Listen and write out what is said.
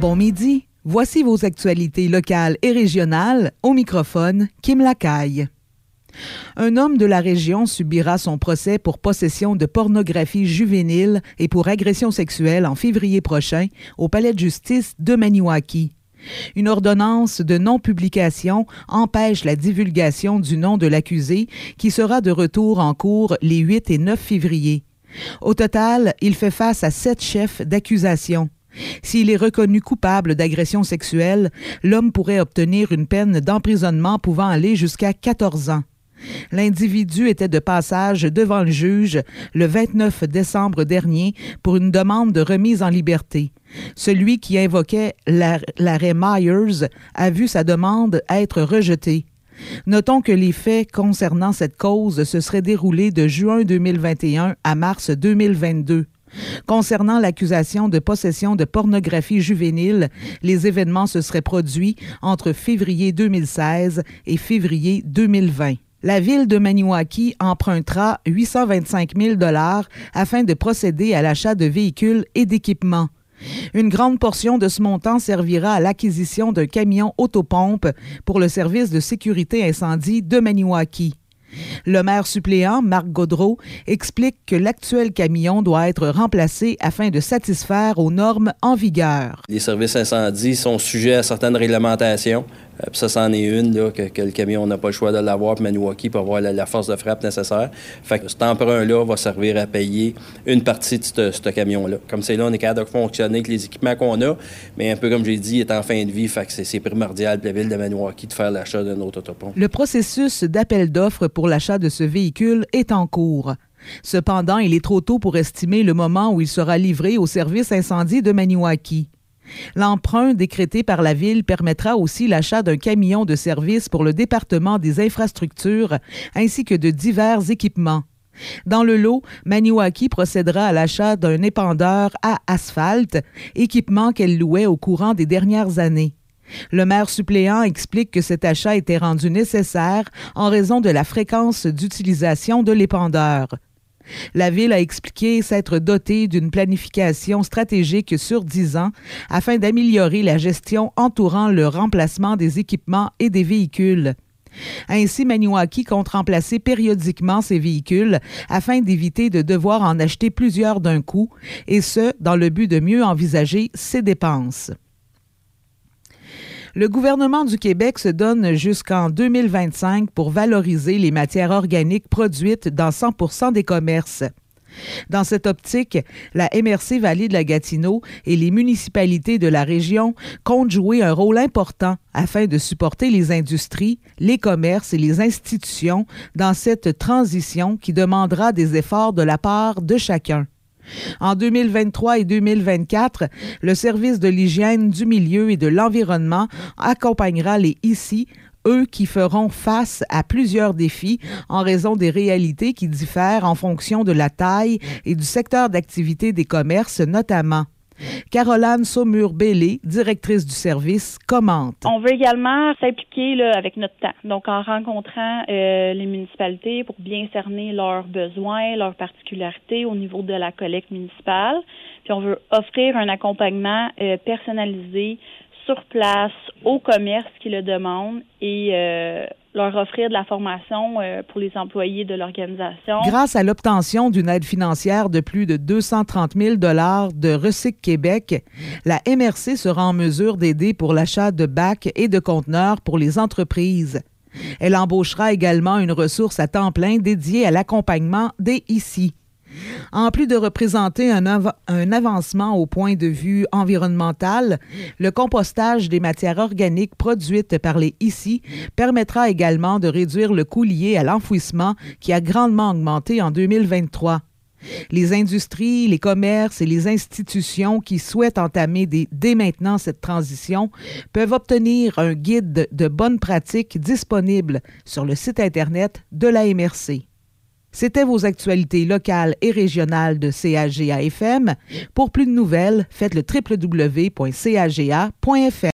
Bon midi, voici vos actualités locales et régionales. Au microphone, Kim Lacaille. Un homme de la région subira son procès pour possession de pornographie juvénile et pour agression sexuelle en février prochain au palais de justice de Maniwaki. Une ordonnance de non-publication empêche la divulgation du nom de l'accusé qui sera de retour en cour les 8 et 9 février. Au total, il fait face à 7 chefs d'accusation. S'il est reconnu coupable d'agression sexuelle, l'homme pourrait obtenir une peine d'emprisonnement pouvant aller jusqu'à 14 ans. L'individu était de passage devant le juge le 29 décembre dernier pour une demande de remise en liberté. Celui qui invoquait l'arrêt Myers a vu sa demande être rejetée. Notons que les faits concernant cette cause se seraient déroulés de juin 2021 à mars 2022. Concernant l'accusation de possession de pornographie juvénile, les événements se seraient produits entre février 2016 et février 2020. La ville de Maniwaki empruntera 825 000 $ afin de procéder à l'achat de véhicules et d'équipements. Une grande portion de ce montant servira à l'acquisition d'un camion autopompe pour le service de sécurité incendie de Maniwaki. Le maire suppléant, Marc Gaudreault, explique que l'actuel camion doit être remplacé afin de satisfaire aux normes en vigueur. Les services incendies sont sujets à certaines réglementations. Puis ça, c'en est une, là, que le camion n'a pas le choix de l'avoir, puis Maniwaki peut avoir la force de frappe nécessaire. Fait que cet emprunt-là va servir à payer une partie de ce camion-là. Comme c'est là, on est capable de fonctionner avec les équipements qu'on a, mais un peu comme j'ai dit, il est en fin de vie, fait que c'est primordial pour la ville de Maniwaki de faire l'achat d'un autre autopont. Le processus d'appel d'offres pour l'achat de ce véhicule est en cours. Cependant, il est trop tôt pour estimer le moment où il sera livré au service incendie de Maniwaki. L'emprunt décrété par la Ville permettra aussi l'achat d'un camion de service pour le département des infrastructures ainsi que de divers équipements. Dans le lot, Maniwaki procédera à l'achat d'un épandeur à asphalte, équipement qu'elle louait au courant des dernières années. Le maire suppléant explique que cet achat était rendu nécessaire en raison de la fréquence d'utilisation de l'épandeur. La Ville a expliqué s'être dotée d'une planification stratégique sur 10 ans afin d'améliorer la gestion entourant le remplacement des équipements et des véhicules. Ainsi, Maniwaki compte remplacer périodiquement ses véhicules afin d'éviter de devoir en acheter plusieurs d'un coup, et ce, dans le but de mieux envisager ses dépenses. Le gouvernement du Québec se donne jusqu'en 2025 pour valoriser les matières organiques produites dans 100% des commerces. Dans cette optique, la MRC Vallée de la Gatineau et les municipalités de la région comptent jouer un rôle important afin de supporter les industries, les commerces et les institutions dans cette transition qui demandera des efforts de la part de chacun. En 2023 et 2024, le service de l'hygiène du milieu et de l'environnement accompagnera les ICI, eux qui feront face à plusieurs défis en raison des réalités qui diffèrent en fonction de la taille et du secteur d'activité des commerces notamment. Caroline Saumur-Bellé, directrice du service, commente. On veut également s'impliquer là, avec notre temps, donc en rencontrant les municipalités pour bien cerner leurs besoins, leurs particularités au niveau de la collecte municipale. Puis on veut offrir un accompagnement personnalisé sur place aux commerces qui le demandent et leur offrir de la formation pour les employés de l'organisation. Grâce à l'obtention d'une aide financière de plus de 230 000 $ de Recyc Québec, la MRC sera en mesure d'aider pour l'achat de bacs et de conteneurs pour les entreprises. Elle embauchera également une ressource à temps plein dédiée à l'accompagnement des ICI. En plus de représenter un avancement au point de vue environnemental, le compostage des matières organiques produites par les ICI permettra également de réduire le coût lié à l'enfouissement qui a grandement augmenté en 2023. Les industries, les commerces et les institutions qui souhaitent entamer dès maintenant cette transition peuvent obtenir un guide de bonnes pratiques disponible sur le site Internet de la MRC. C'était vos actualités locales et régionales de CAGA FM. Pour plus de nouvelles, faites le www.caga.fm.